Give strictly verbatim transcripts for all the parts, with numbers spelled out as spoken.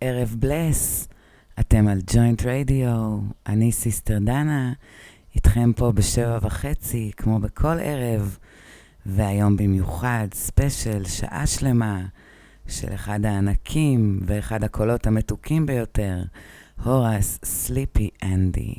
ערב בלס, אתם על ג'וינט רדיו, אני סיסטר דנה, איתכם פה בשבע וחצי, כמו בכל ערב, והיום במיוחד ספיישל, שעה שלמה, של אחד הענקים ואחד הקולות המתוקים ביותר, הורס סליפי אנדי.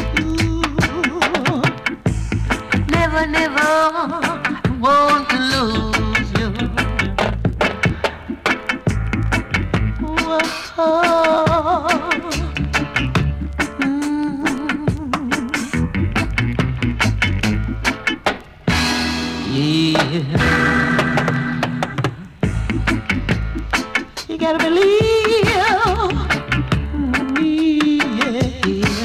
Never want to lose gotta believe me, yeah.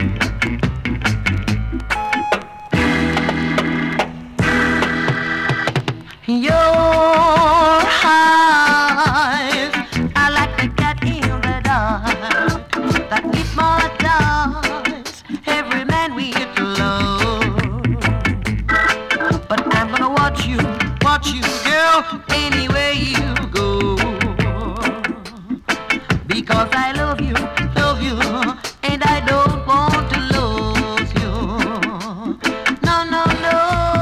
Your eyes are like the cat in the dark that hypnotize every man with love. But I'm gonna watch you, watch you, girl, anywhere you go, because I love you, love you, and I don't want to lose you. No, no, no,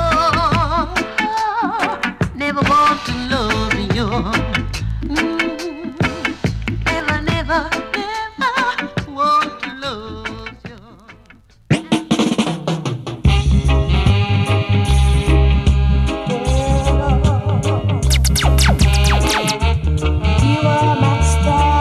never want to lose you. Mm, never, never, never want to lose you. You are my star.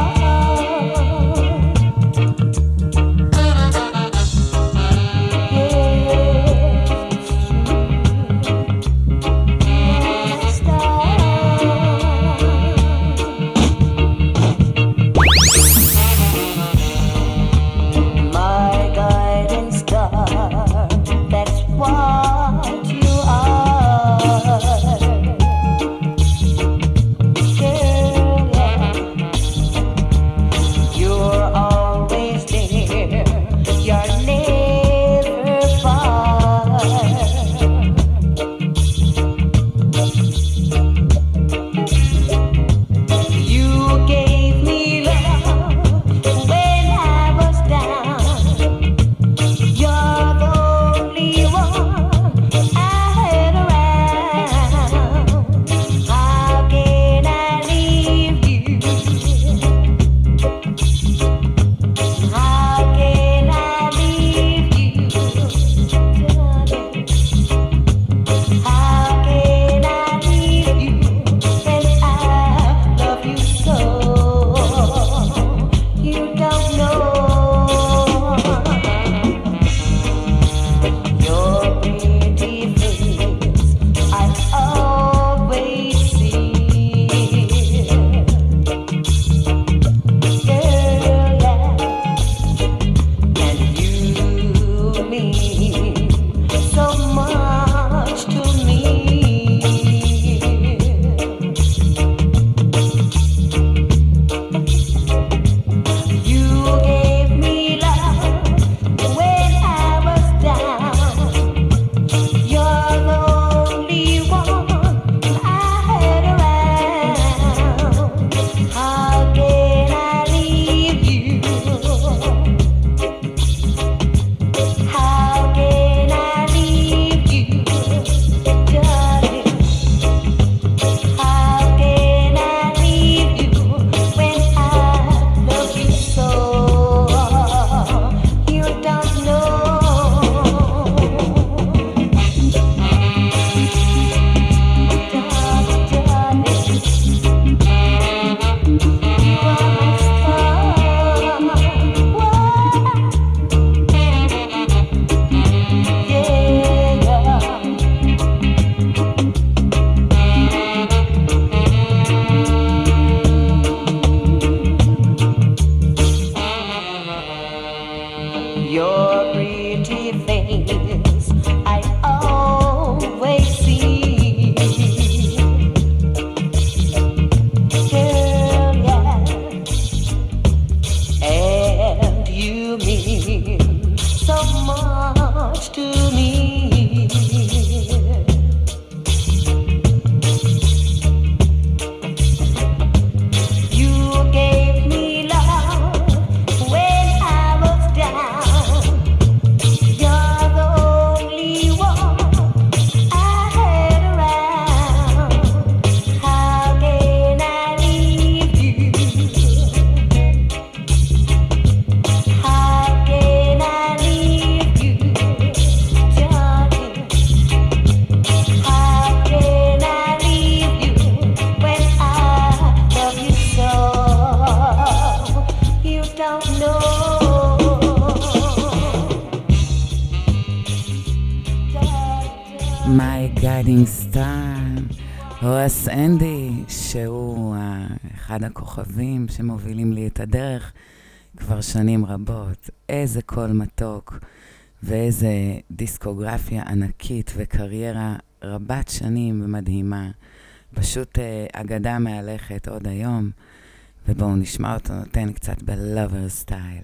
שהוא אחד הכוכבים שמובילים לי את הדרך כבר שנים רבות. איזה קול מתוק ואיזה דיסקוגרפיה ענקית וקריירה רבת שנים ומדהימה. פשוט אגדה מהלכת עוד היום, ובואו נשמע אותו נותן קצת בלובר סטייל.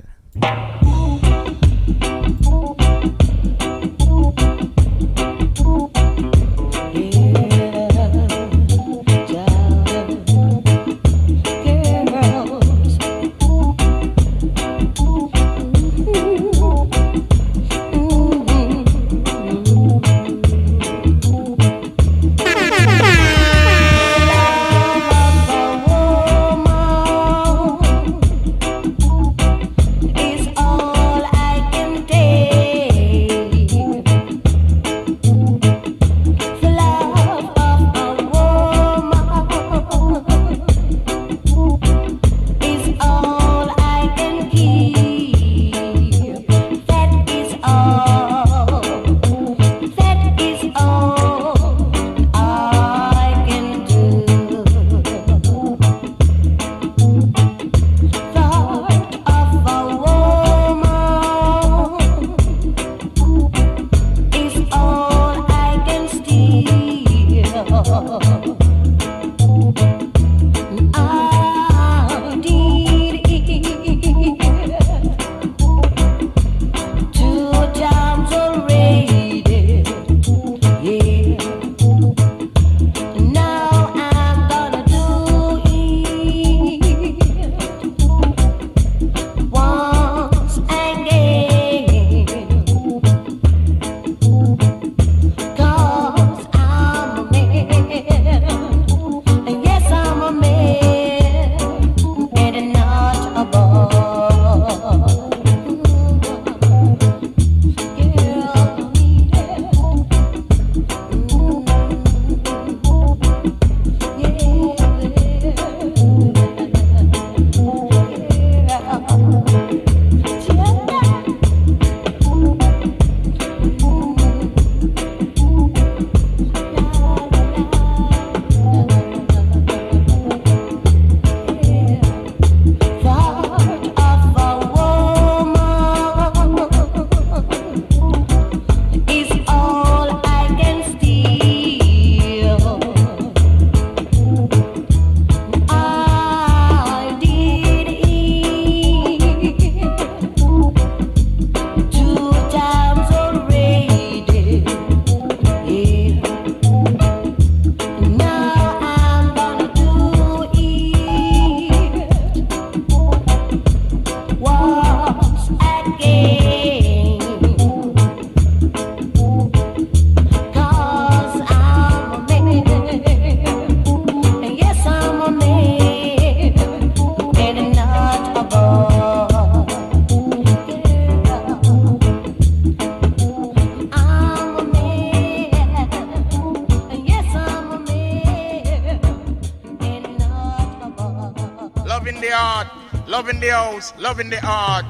Loving the house, loving the art.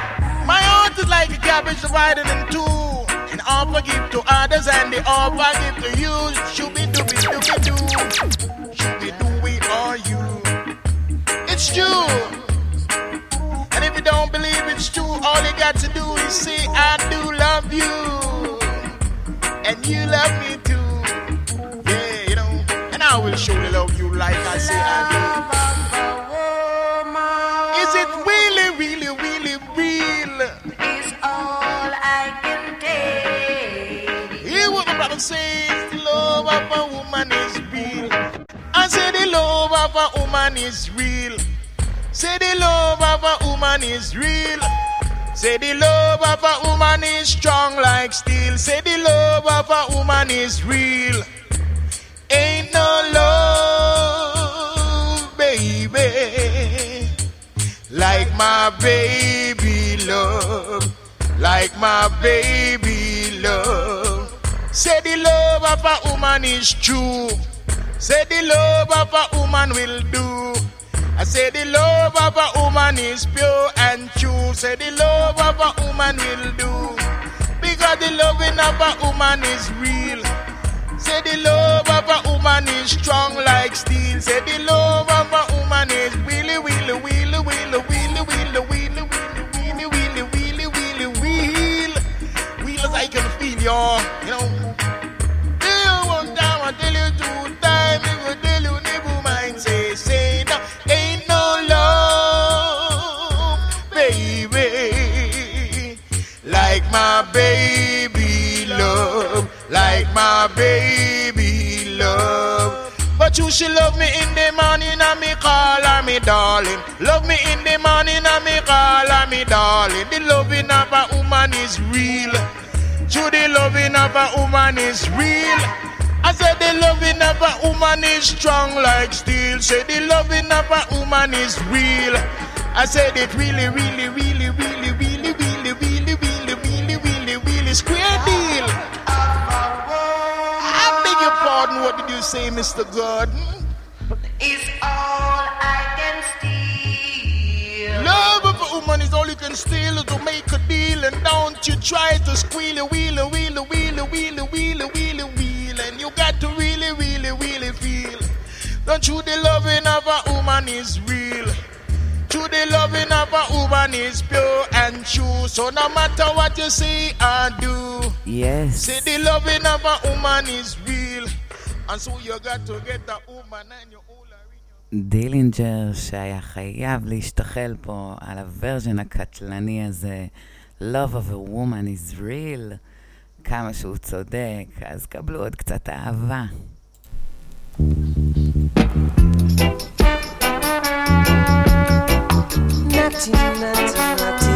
My heart is like a cabbage divided in two, and all forgive to others and the all forgive to you. Shooby dooby dooby doo, shooby dooby are you? It's true, and if you don't believe it's true, all you got to do is say I do love you, and you love me too. Yeah, you know, and I will surely love you like I say I do. Is it really, really, really real? Is all I can take. Hear what my brother says, the love of a woman is real. I say the love of a woman is real. Say the love of a woman is real. Say the love of a woman is strong like steel. Say the love of a woman is real. Ain't no love, baby, like my baby love, like my baby love. Say the love of a woman is true. Say the love of a woman will do. I say the love of a woman is pure and true. Say the love of a woman will do. Because the loving of a woman is real. say the love of a woman is strong like steel. Say the love of a woman is wheelie, wheelie, wheelie, wheelie, wheelie, wheelie, wheelie, wheelie, wheelie, wheelie, wheelie, wheel. Wheel as I can feel you, you know. Tell you one time, I tell you two times, if I tell you never mind, say, say no, ain't no love, baby, like my baby love, like my baby love. But you should love me in the morning and me call her me darling. Love me in the morning and me call her me darling. The loving of a woman is real. To the loving of a woman is real. I said the loving of a woman is strong like steel. Say the loving of a woman is real. I said it really, really, really, really, really, really, really, really, really, really, really square deal. I beg your pardon, what did you say, Mister Gordon? Is all I can steal. Love of a woman is all you can steal to make a deal. And don't you try to squeal a wheel, a wheel, a wheel, a wheel, a wheel, a wheel, a wheel. And you got to really, really, really feel. Don't you the loving of a woman is real. To the loving of a woman is pure and true. So no matter what you say or do, Yes. say the loving of a woman is real. And so you got to get a woman and you all are in your... דילינג'ר שהיה חייב להשתחל פה על הוורז'ן הקטלני הזה, Love of a woman is real, כמה שהוא צודק, אז קבלו עוד קצת אהבה. Natty, natty, natty.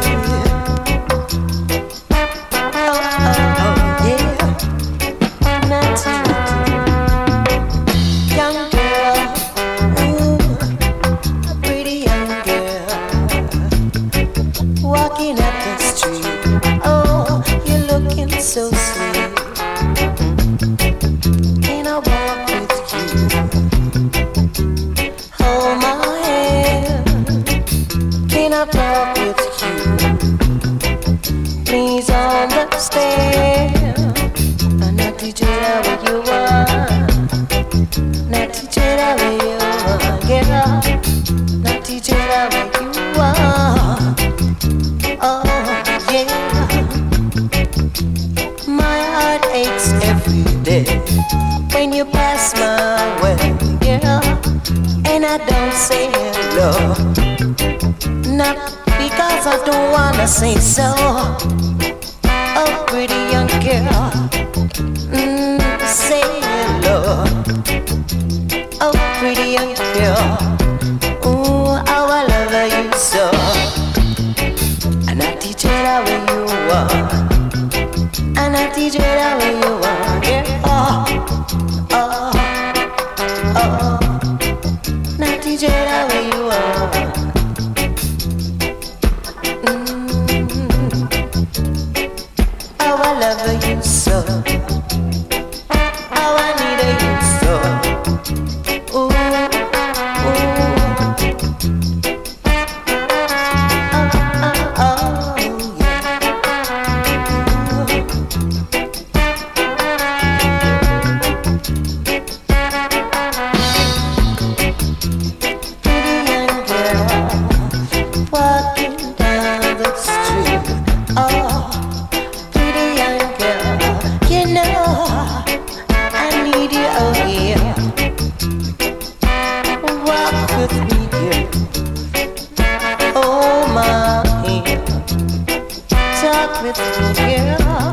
Oh, oh, oh, yeah. Natty, natty. Young girl, ooh, a pretty young girl, walking up the street. Oh, you're looking so sweet. Can I walk with you? Hold my hand. Can I talk with you? Please understand. I'm not teaching her where you are. Not teaching her where you are, girl. Not teaching her where you are. Oh, yeah. My heart aches every day when you pass my way, girl. And I don't say hello. Not because I don't wanna say so. Oh, pretty young girl, mm, say hello. Oh, pretty young girl, ooh, how I love you so. And I teach it how where you are. And I teach it how where you are, girl. Oh, oh, oh. And I teach it how where you are. How I love you so. How I need you so. Ooh, ooh. Oh, oh, oh, yeah. Pretty young girl, walking down the street. Oh. Pretty young girl, you know I need you, oh yeah. Walk with me, girl. Hold my hand. Talk with me, girl.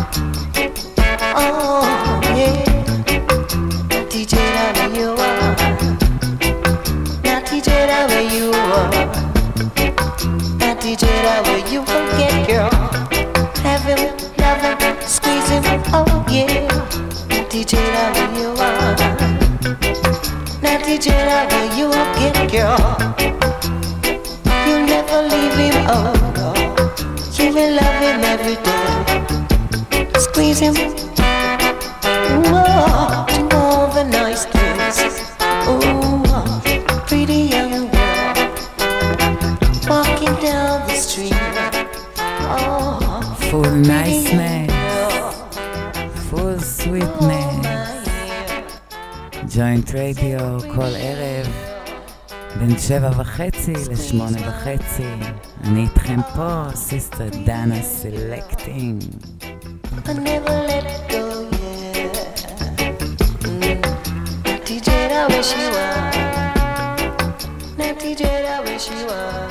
Oh yeah. D J down where you are. Now D J down where you are. Now D J down where you will get, girl. Have him, love him, squeeze him, oh yeah. D J love where you are. Now D J love where you will get, girl. You'll never leave him, oh no. You will love him every day. Squeeze him, oh, do all the nice things. Oh, pretty young girl, walking down the street. Oh, Full niceness, full sweetness. רדיו כל ערב בין שבע וחצי לשמונה וחצי. אני איתכם פה, סיסטר דנה סלקטינג. I never let go, yeah. Mm. T J, I wish you were. Now T J, I wish you were.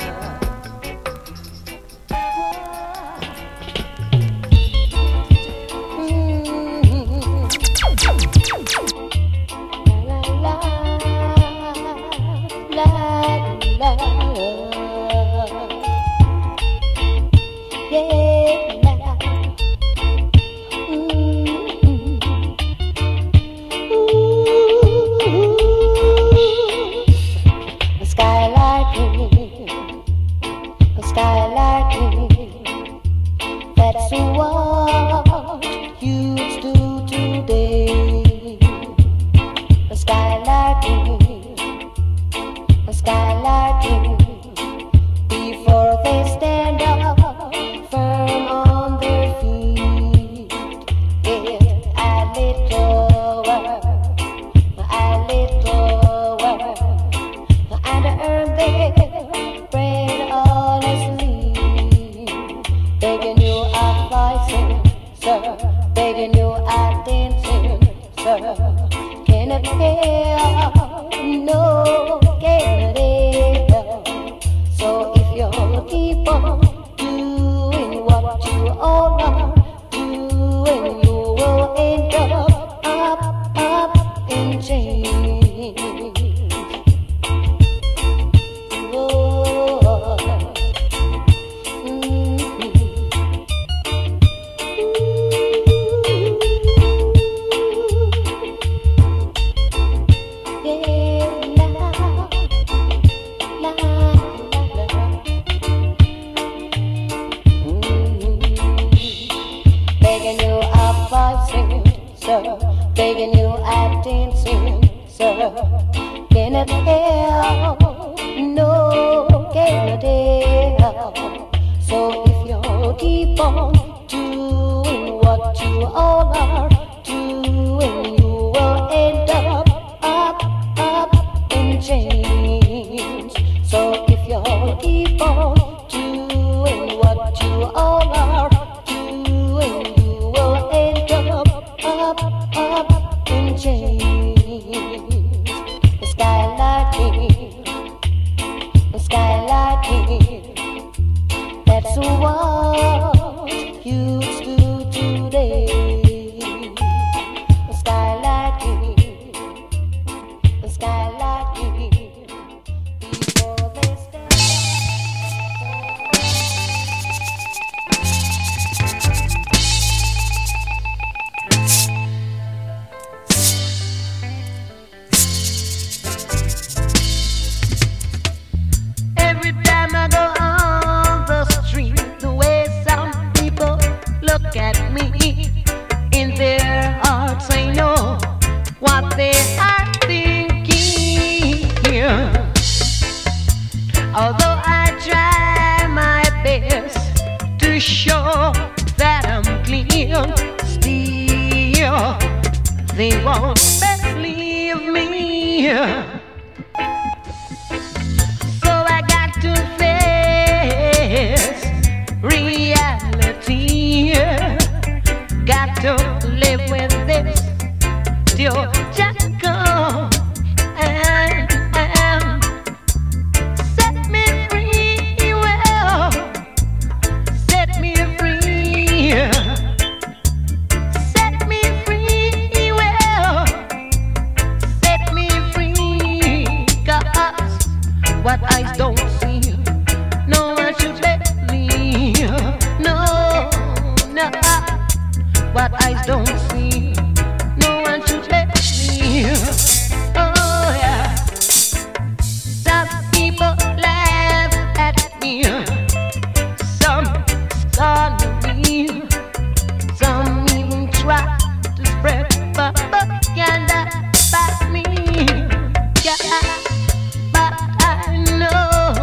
But I know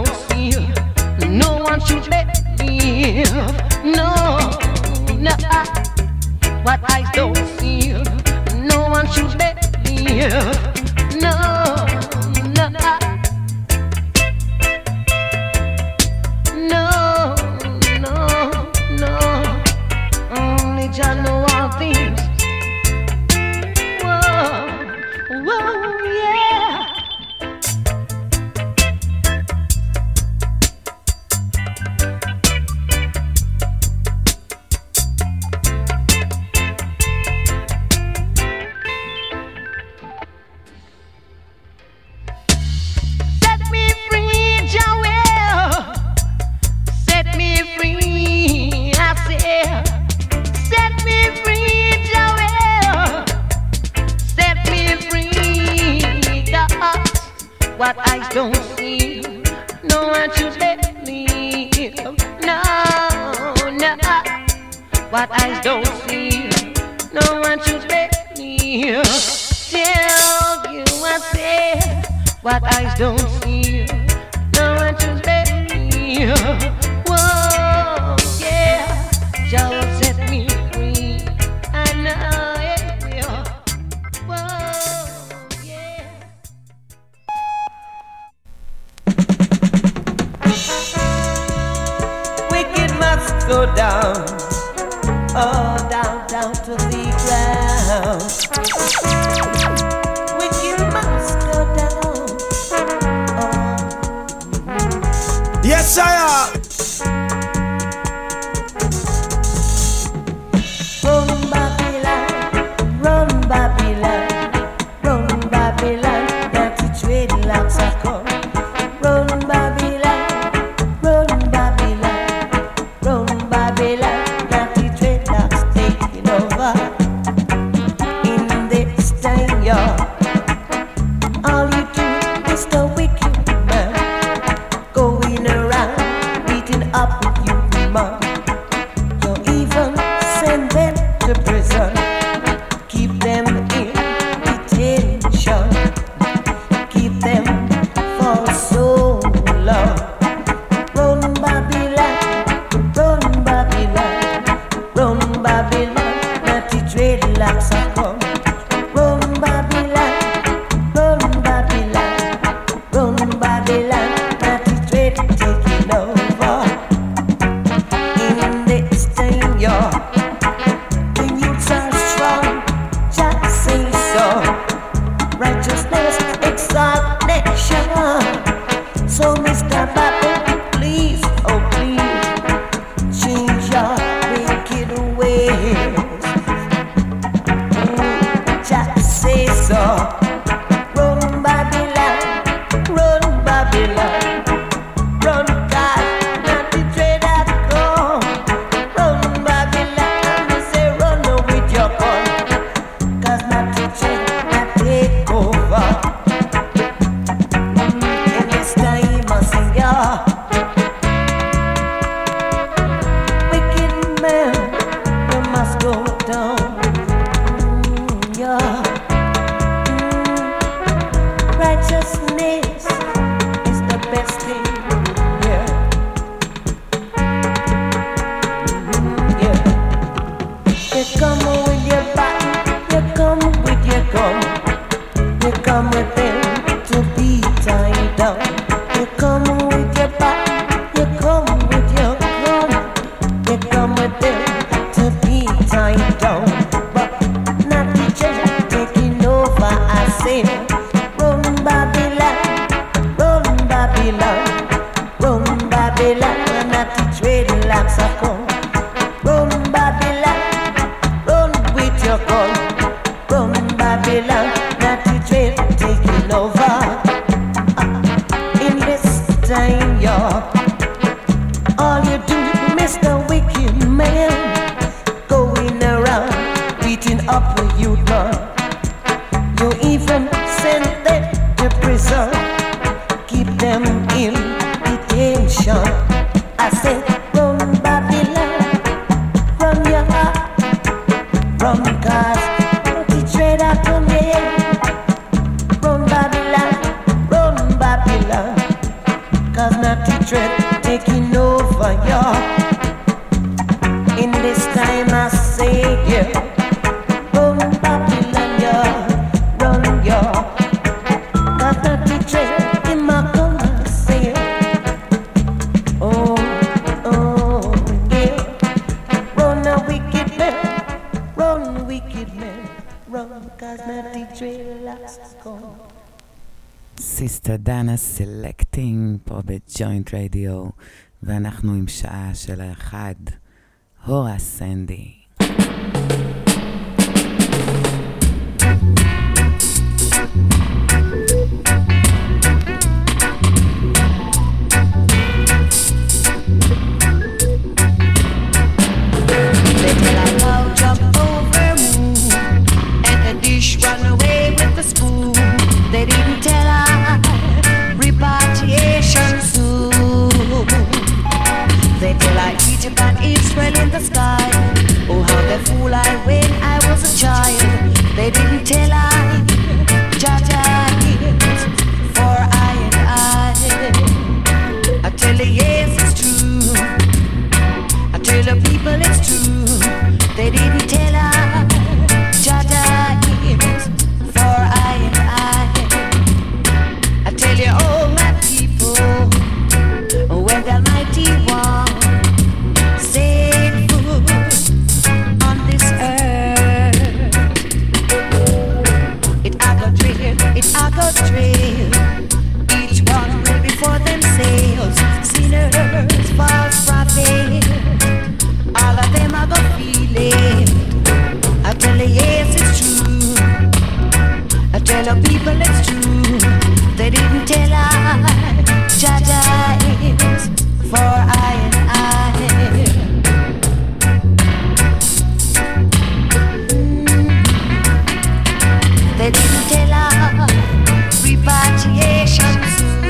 don't see, no one should let me. No, no. What eyes don't see, no one should let me. No, no. No, no, no. Only Jah know all things. Whoa, whoa, yeah. What eyes don't see, no one should let me. No, no. What eyes don't see, no one should let me. Tell you I said, what eyes don't see, no one should let me. Whoa, yeah, Jah will set me free. I know it will. Whoa, yeah. Wicked must go down, oh, down, down to the ground. Wicked must go down, oh. Yes, I am. Run Babylon, run Babylon, run Babylon, that the dreadlocks are come. Run Babylon, run Babylon, run Babylon, that the dreadlocks taking over. In this time, y'all, all you do is the wicked man, going around beating up with you, man. You even send them to prison, keep them in detention, keep them for so long. Run Babylon, run Babylon, run Babylon, not the dreadlocks are come. Run Babylon, run Babylon, run Babylon, not the dread taking over. In this time, y'all, the youths are strong, Jah say so. Righteousness exalt nation. So Mister Babel, please, oh please, change your wicked ways. Mm, Jah say so. Run Babylon, run Babylon, run God, not the dread that come. Run Babylon, me say run with your gun, 'cause not the dread that take over. Mm, in this time I sing ya, wicked man, you must go down. Mm, yeah. Mm, righteousness is the best thing. Yeah. Mm, yeah. You come with your body, you come with your gun, you come with them to be tied down. You come with your body, you come with your gun, you come with them to be tied down. But not the church taking over, I say. Run Babylon, run Babylon, run Babylon, not the dreadlocks are come. Run Babylon, run with your gun, run Babylon, not the dread taking over. Uh, in this time, y'all, all you do, Mister Wicked Man, going around beating up a youth man. You even send them to prison, keep them in detention. I said, run Babylon, run your heart, run cause the dread I come here. Run Babylon, run Babylon, 'cause not dirty dread taking over ya. In this time I say yeah, run Babylon ya, run ya. That dirty dread in my gonna say, oh, oh yeah, run a wicked man, run wicked man, run 'cause my dreadlocks gone. סיסטר דנה סלקטינג פה בג'וינט רדיו, ואנחנו עם שעה של האחד, הורה סנדי. They didn't tell her repatriation soon. They tell I Egypt and Israel in the sky. Oh, how they fool I when I was a child. They didn't tell I Jaja is for I and I. I tell you yes it's true. I tell the people it's true. They didn't tell her Jaja is for I and I. I tell you, oh my people, when the Almighty One set foot on this earth, it I go drill, it I go drill. Each one will be for themselves, sinners, false prophets. All of them I go feel it. I tell you, yes, it's true. I tell the people it's true. They didn't tell I, Jaja is for I and I. Mm. They didn't tell I, repatriation soon.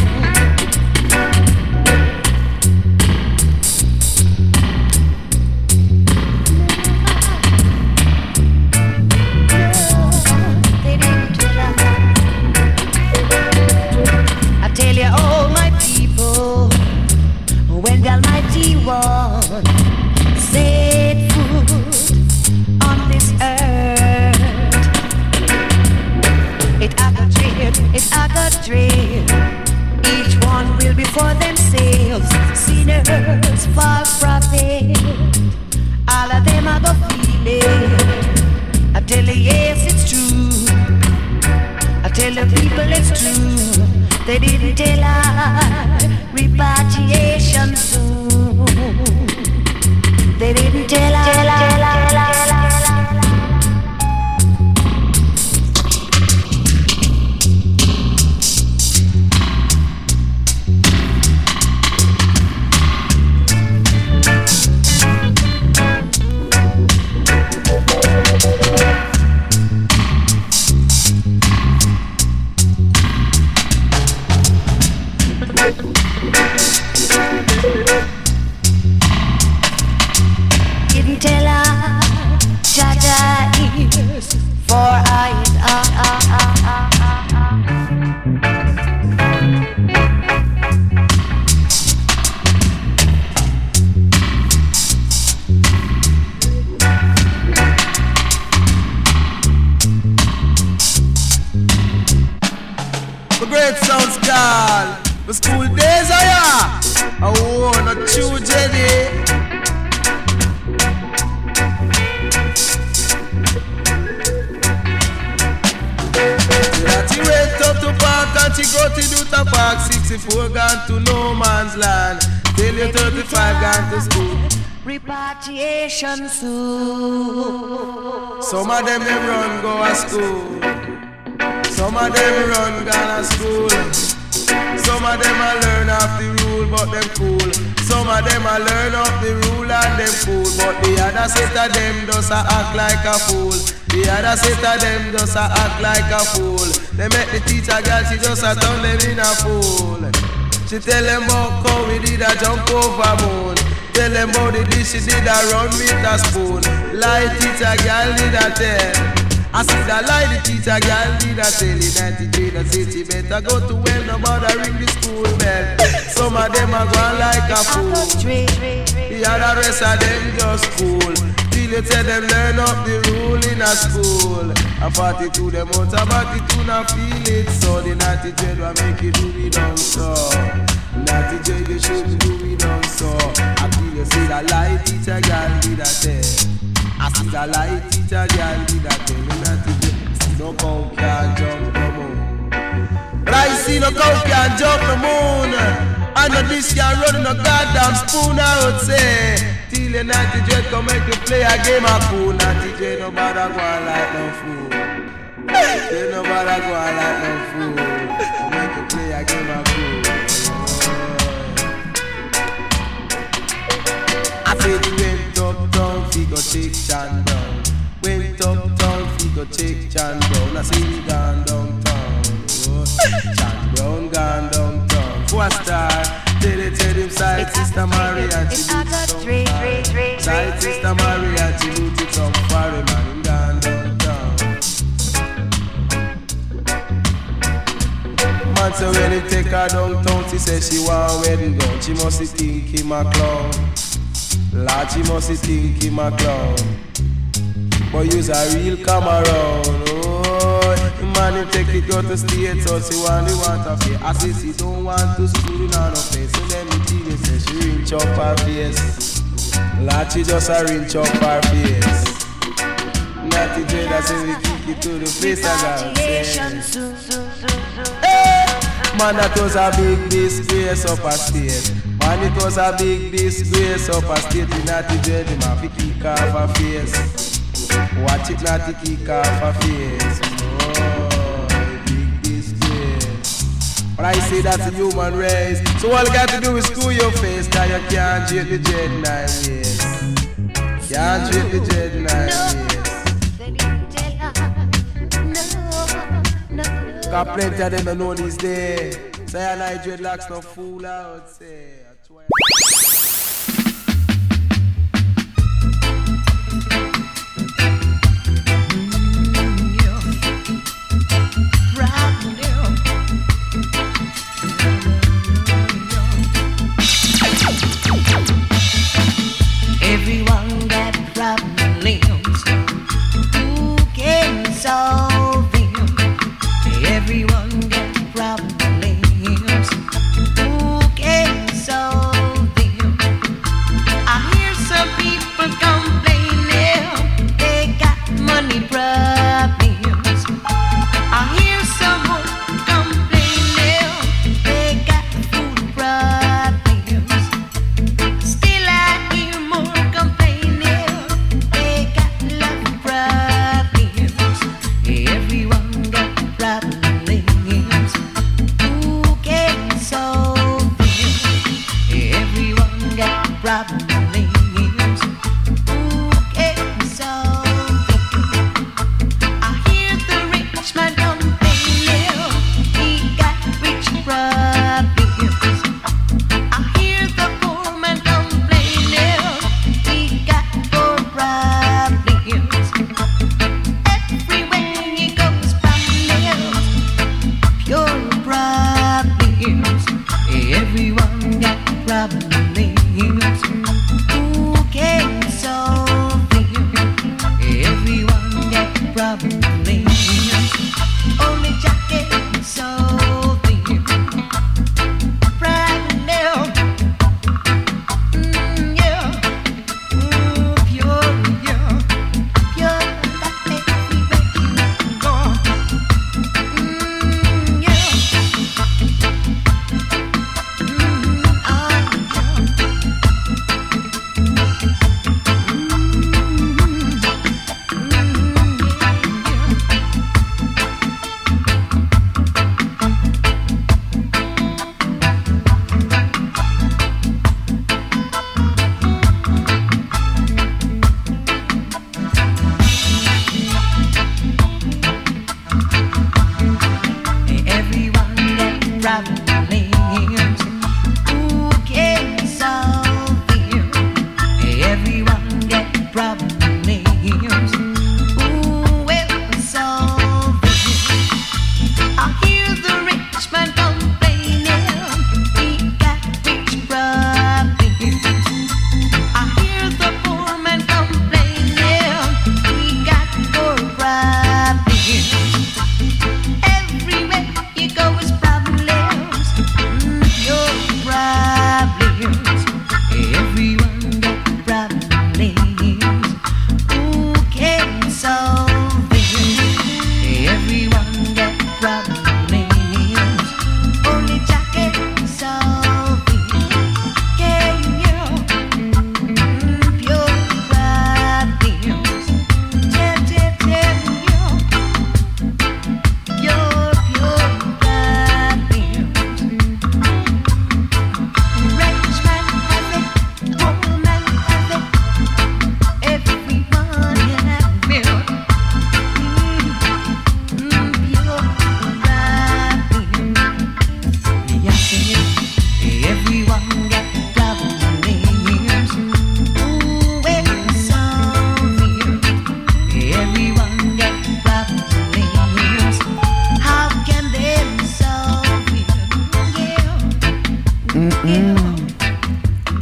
They didn't tell I. Tell you, all my people, when the Almighty One set foot on this earth, it I got drip, it I got drip. Each one will be for themselves, sinners, false prophets. All of them I go feel it. I tell you, yes, it's true. I tell the people it's true. They didn't tell her repatriation soon. They didn't tell her, tell her, tell her, tell her. Didn't tell her Jaja is for I and I. The great sounds call. The school days are ya. I wanna choose Jenny. She went up to park and she go to do the park. Sixty-four gone to no man's land. Till you thirty-five gone to school. Repatriation soon. Some of them them run go to school. Some of them run gone to school. Some of them a learn off the rule but them cool. Some of them a learn off the rule and them fool. But the other set of them just a act like a fool. The other set of them just a act like a fool. They make the teacher girl, she just a turn them in a fool. She tell them about how we did a jump over moon. Tell them about the dish she did a run with a spoon. Like teacher girl did a tell. I see the lie the teacher girl did a tell in ninety-three that city better go to well no bother ring the school bell. Some of them are going like a fool. The other rest of them just cool. Till you tell them learn up the rule in a school. And forty-two them out about it to not feel it. So the naughty dread will make you do me down so. Naughty dread you shouldn't do me down so. I feel you see the lie teacher girl did a tell. I see the light teacher girl did a tell me not to do. See no cow can jump the moon. But I see no cow can jump the moon. I know this can run no goddamn spoon I would say. Till the naughty dread come make you play a game of pool. Naughty dread no bother go on like no fool. Dread no bother go on like no fool. Come make you play a game of pool. I said you went uptown, fi go take Chan Brown. Went uptown, fi go take Chan Brown. I say he gone downtown. Oh, Chan Brown gone downtown. Four star, tell it, tell him side sister Maria, she loot it some far. Side sister Maria, she loot it some far. Man, him gone downtown. Man say when he take her downtown, she say she want a wedding gown. She must think him a clown. Lord, she must think him a clown. But you's a real come around. Oh, man, you take it go to state, so she want the want to pay. I say she don't want to school in her no face. So let me tell you, say she rinse up her face. Lord, she just a rinse up her face. Naughty dread, I say we kick it to the face of God. Hey, man, that was a big disgrace up a state. Man, it was a big disgrace up a state. The naughty dread, him have to kick off her face. Watch it not to kick off her face. Oh, big disgrace. But I say that's a human race. So all you got to do is screw your face. Cause you can't treat the dread nine years. Can't treat the dread nine years. Cause plenty of them don't know these days. Say I like dreadlocks no fool I would say. Everyone got problems. Who can solve them? Everyone got problems. Who can solve them? I hear some people complaining they got money problems. I hear someone complaining they got food problems. Still I hear more complaining they got love problems. Everyone got problems. Who can solve them? Everyone got problems. Who can solve them? I hear the rich man complaining he got rich problems. I hear the poor man complaining he got poor problems. Everywhere he goes, problems, pure problems. Everyone got problems.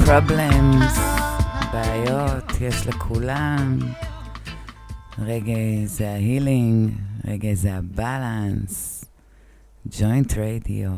Problems, בעיות, יש לכולם. רגע זה ההילינג, רגע זה הבלנס. ג'וינט רדיו.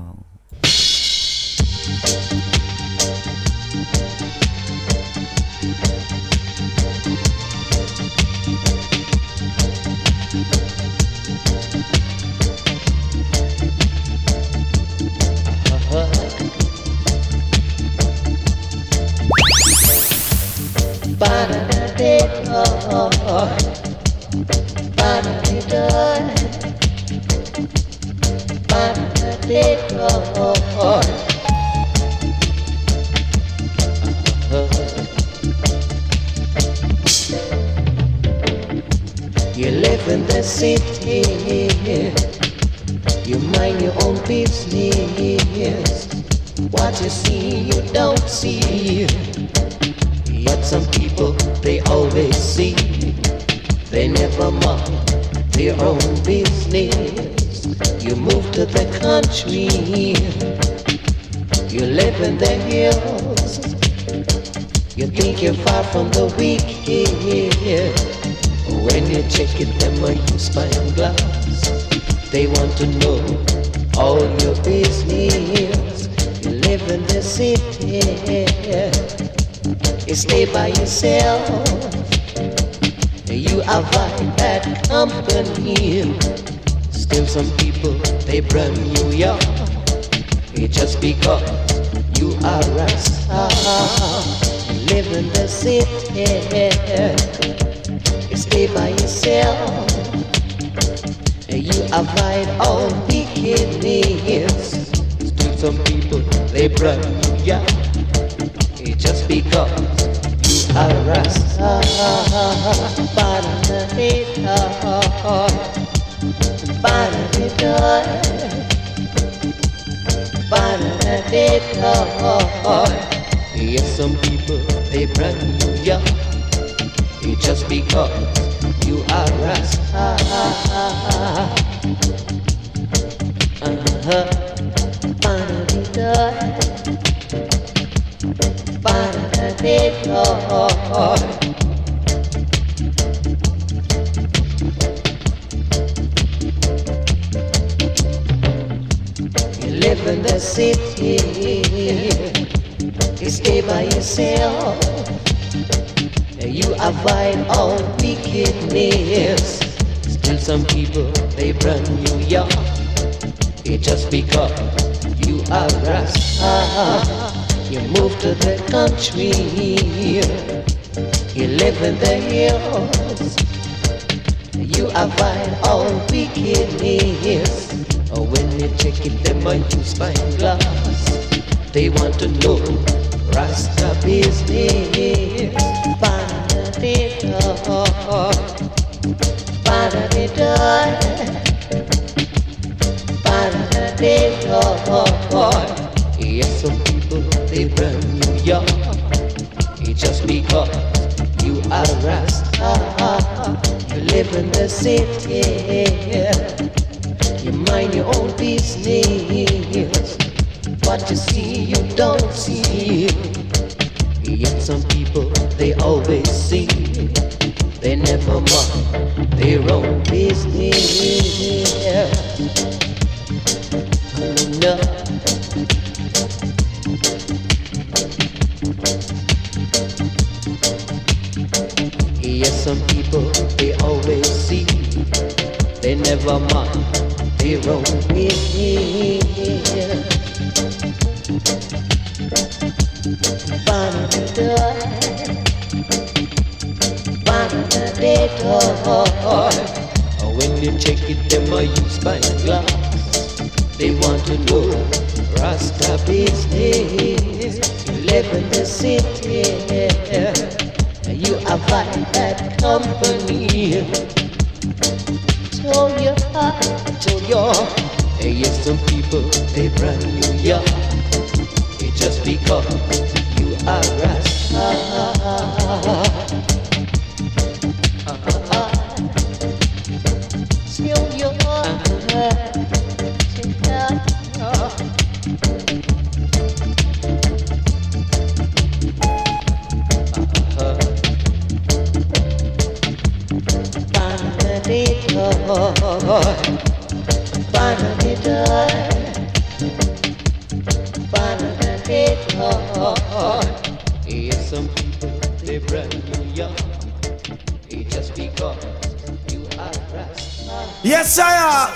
You live in the city, you mind your own business. What you see, you don't see. Yet some people, they always see. They never mind their own business. You move to the country, you live in the hills. You think you're far from the wicked. When you check it, them are you spyglass. They want to know all your business. You live in the city, you stay by yourself. You avoid bad company. Still some people, they brand you young. It's just because you are a star. You live in the city, you stay by yourself. You avoid all wickedness. Still some people, they brand you young. It's just because you are a star. Yes, some people, they brand you young. It's just because you are a star. Uh-huh. You live in the city, you stay by yourself. You avoid all wickedness. Still some people, they brand you young. It's just because you are a star. You move to the country, you live in the hills. You avoid all wickedness. Oh, when you check it, they might use spyglass. They want to know Rasta business. Ba-da-dee-da, ba-da-dee-da, ba-da-dee-da. Yes, some people, they brand you young. It's just because you are a Rasta. You live in the city, you mind your own business. What you see, you don't see. Yet some people, they always see. They never mind their own business. No. Yes, some people, they always see. They never mind their own business. When you check it, them are use spyglass. They want to know Rasta business. You live in the city, you avoid bad company. Told your heart, told your. Yes, some people, they brand you young. It's just because you are Rasta. Still your heart, heart, Bernadette, Bernadette heart. Yes, some people they brand you young, it's just because you are Rasta. Yes, sire.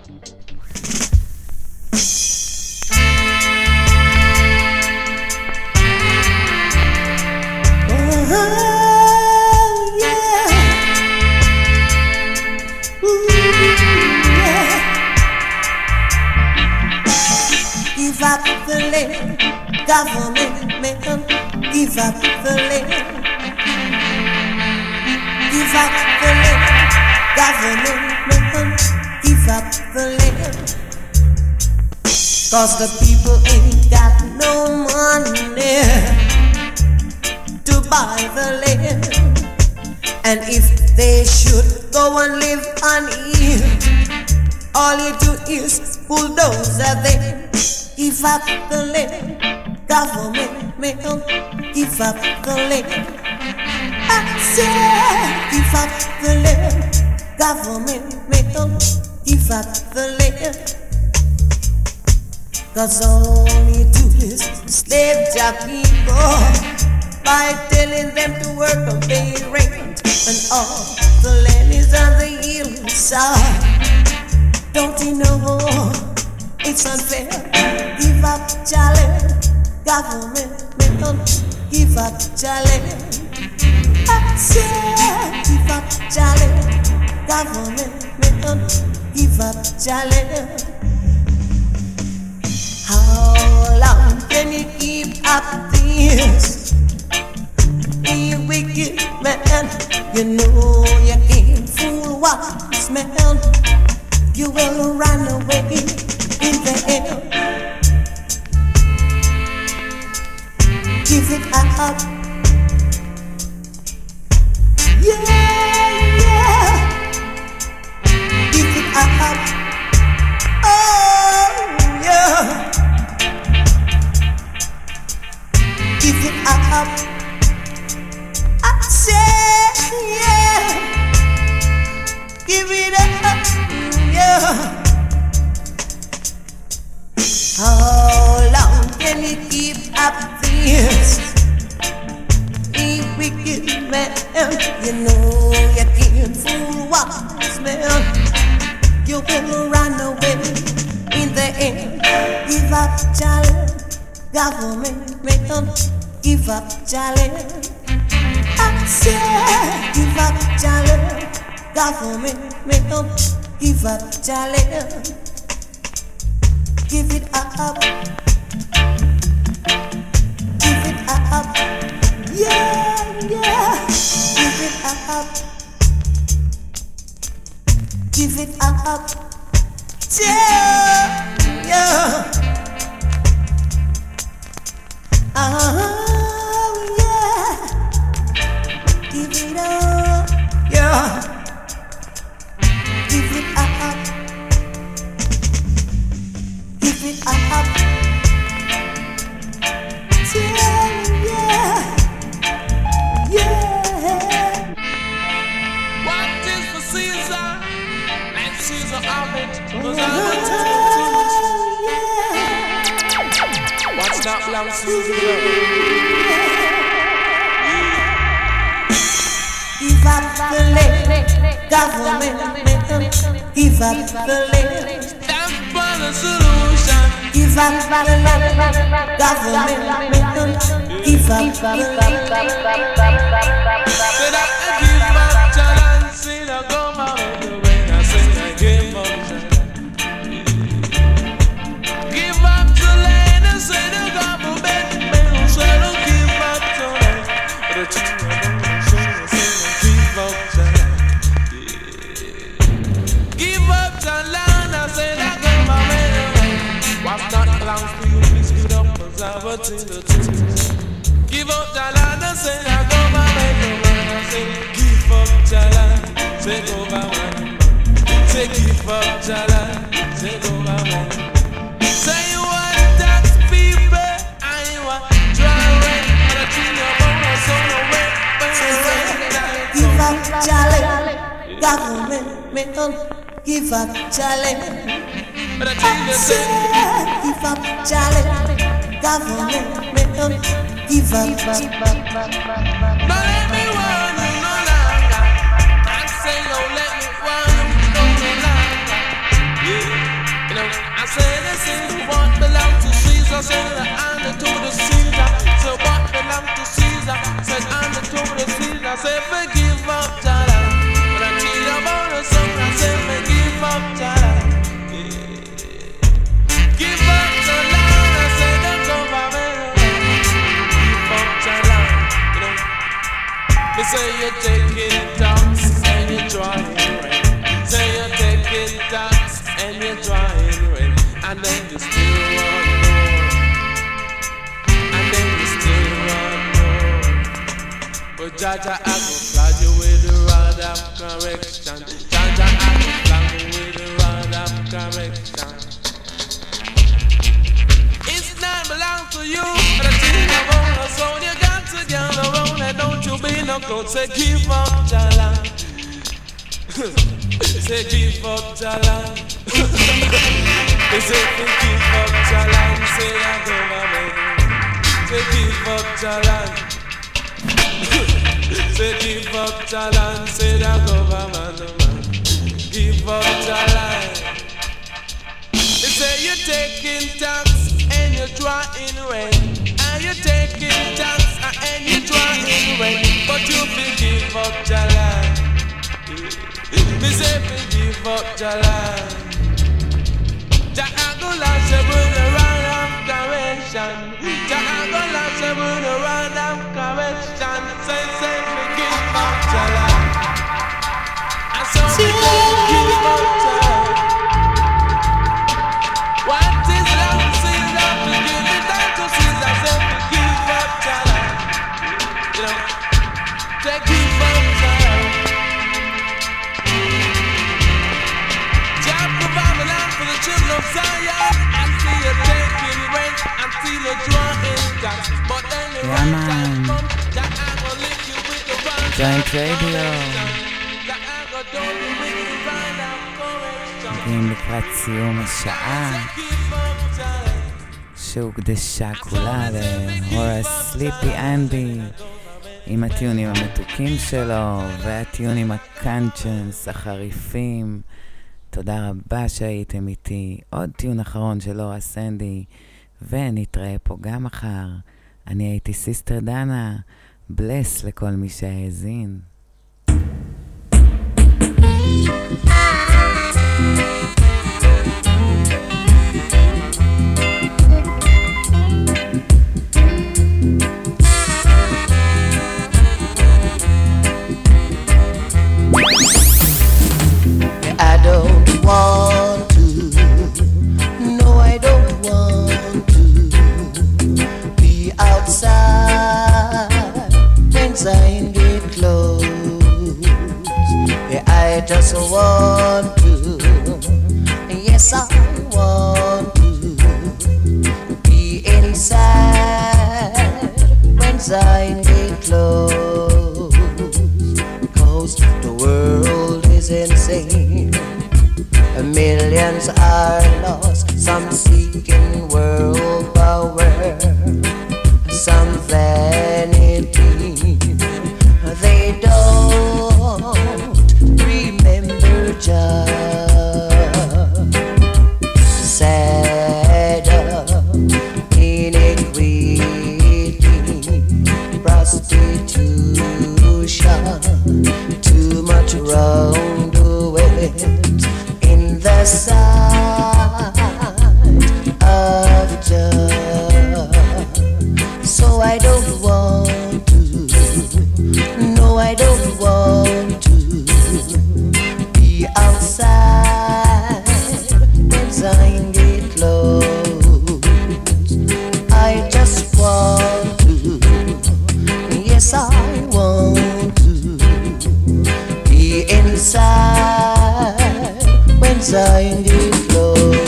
Oh, yeah. Ooh, yeah. Give up the land, government man. Give up the land. Give up the land, government man. Give up the land. Cause the people ain't got no money to buy the land. And if they should go and live on it, all you do is bulldoze them. Give up the land, government man. Give up the land. I said, give up the land, government man. Give up the land. Cause all you do is slave job people by telling them to work and pay rent. And all the land is on the hillside. Don't you know it's unfair? Give up challenge, government man. Give up challenge. I said, give up challenge, government man. Give up challenge. How long can you keep up this? You wicked man, you know you can't fool wise man. You will run away in the end. Give it up. Yeah, yeah. Give it up. Oh, yeah. Give it up. I say, yeah. Give it up, yeah. How long can you keep up this? You wicked man, you know you can't fool wise man. You will run away in the end. Give up challenge, government man. Give up challenge. I said, give up challenge, government man. Give up challenge. Give it up. Give it up. Yeah, yeah. Give it up. Give it up. Yeah, yeah. Oh, yeah. Give it up. Yeah. Give it up. Give it up. Yeah, yeah. Yeah. What is the season? And season of it was what's that long season? Give up the land, government man. Give up the land. That's for the solution. Give up the land, government man. Give up the land. Say that I give up challenge, say that go my way when I say I give up challenge. Give up the land and say the government man. Say don't give up challenge. But the truth I say I give up challenge. Give up challenge and say that government. What's not belongs to you, please give it up, preserve it in the truth. Give up challenge and say that government. Say give up challenge, say go by one. Say give up challenge, say go by one. Say you want tax people, and you want dry rent, and a tree of bonus on the way. Give up challenge, government me don't give up challenge. But I tell you, say, give up challenge. Government, me don't give up. don't let me warn you no longer. I say, don't let me warn you no longer. Yeah, you know, I say this is what belongs to Caesar, say the honor to the Caesar. So what belongs to Caesar, said honor to the Caesar. Say forgive up, Jala. But I tell you about the song, I say forgive up, Jala. Give up the land, I say the government. Give up the land, you know. They say you're taking tax and you're drawing rent. Say you're taking tax and you're drawing rent. And then you still want more. And then you still want more. But Jaja, I go flood you with the rod of correction. Jaja, I go flood you with the rod of correction. Belong to you, but I think I want so you got to get around and don't you be no good. Say give up, Jala. Say give up, Jala. They say give up, Jala. Say I go, say give up, Jala. Say give up, Jala. Say I go, give up, Jala. They say you're taking tax and you're drawing rent, and you're taking tax and you're drawing rent, but you forgive up Jala. Me say forgive up Jala. Ja'agola sebun around of correction. Ja'agola sebun around of correction. Say say forgive up Jala. I saw me forgive up Jala. What is love? Caesar, forgive it down to Caesar. Say forgive up, Jala. You know, say give up, Jala. Jah provide land for the children of Zion. I see you taking rent, I see you drawing tax. But then the Yeah, right man. time come, Jah I go lick you with the right Joint Radio. Jah I go do you with the right of correction. מגיעים לקראת סיום השעה שהוקדשה כולה להורס סליפי אנדי עם הטיונים המתוקים שלו והטיונים הקאנצ'נס החריפים. תודה רבה שהייתם איתי. עוד טיון אחרון של הורס אנדי ונתראה פה גם מחר. אני הייתי סיסטר דנה. בלס לכל מי שהאזין. I don't want to, no I don't want to be outside when Zion get close. Yeah, I just want to, yes I want to be inside when Zion get close. Cause the world is insane. Millions are lost, some seeking world power, some vanity. They don't remember just sad inequity, prostitution, too much wrongdoing in the sight of judge. So I don't want to, no I don't want to be outside when Zion get close. I just want to, yes I want to be inside when Zion get close.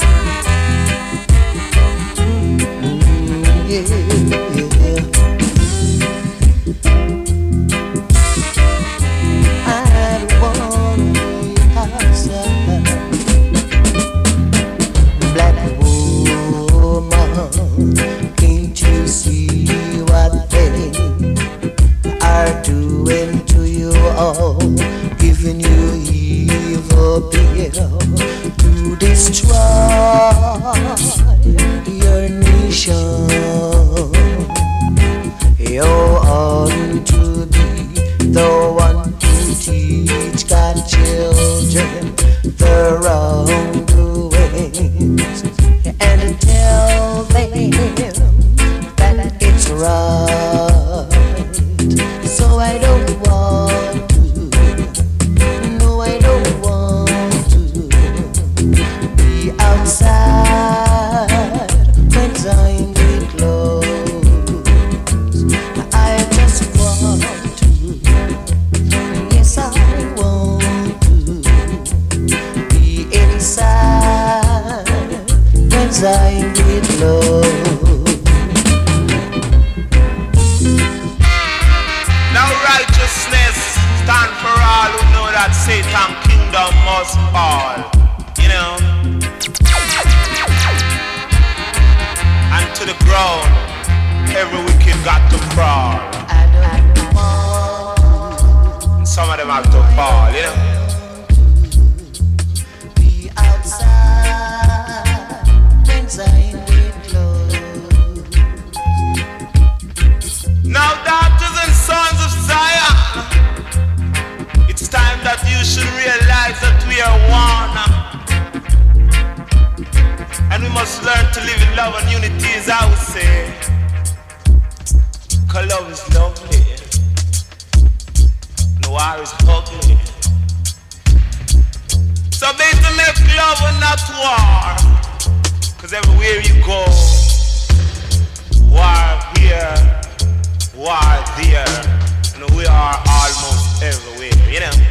Mm, yeah, yeah. love. Now righteousness stand for all who know that Satan kingdom must fall. You know? And to the ground, every wicked got to crawl. And some of them have to fall, you know? Be outside when Zion will close. Now daughters and sons of Zion, it's time that you should realize that we are one. And we must learn to live in love and unity, as I would say. Cause love is lovely. And war is ugly. So better make love and not war. Cause everywhere you go, war here, war there. And we are almost everywhere, you know.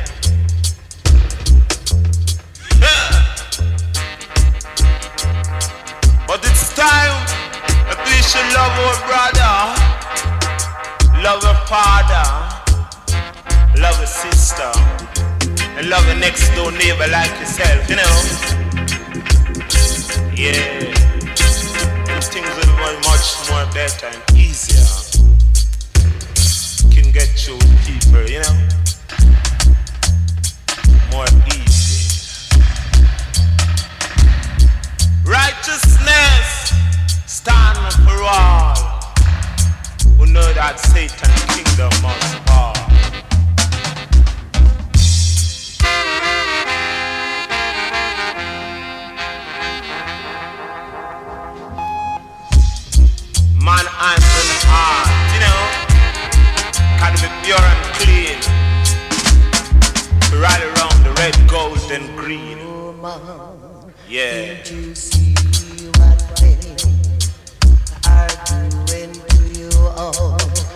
But it's time that we should love our brother, love our father, love our sister, and love our next door neighbor like yourself, you know? Yeah. And things will be much more better and easier. Can get you with people, you know? More easy. Righteousness stand for all who know that Satan's kingdom must fall. Man, hands and heart, you know, can be pure and clean. Right around the red, gold, and green. Yeah. Did you see what they are doing to you all?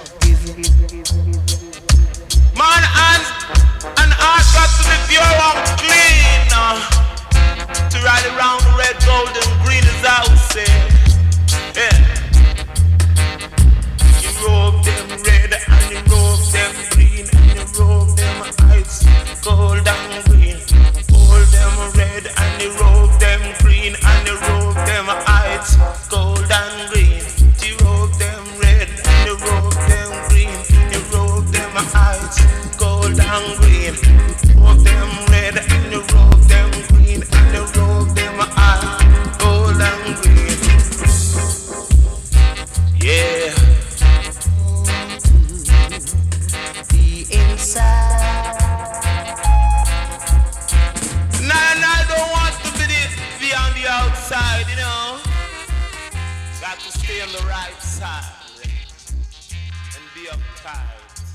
Man, hands and heart got to be pure and clean. uh, To ride around the red, gold, and green, as I would say. Yeah. You robe them red and you robe them green and you robe them ice, gold and green. Hold them red and you robe them green and you robe them ice, gold and green. You robe them red and you robe them green, you robe them ice, gold and green. Robe them red and you robe them green and you robe them ice, gold and green. Yeah. Be inside. Nah, nah, I don't want to be, the, be on the outside, you know. Got to stay on the right side and be uptight.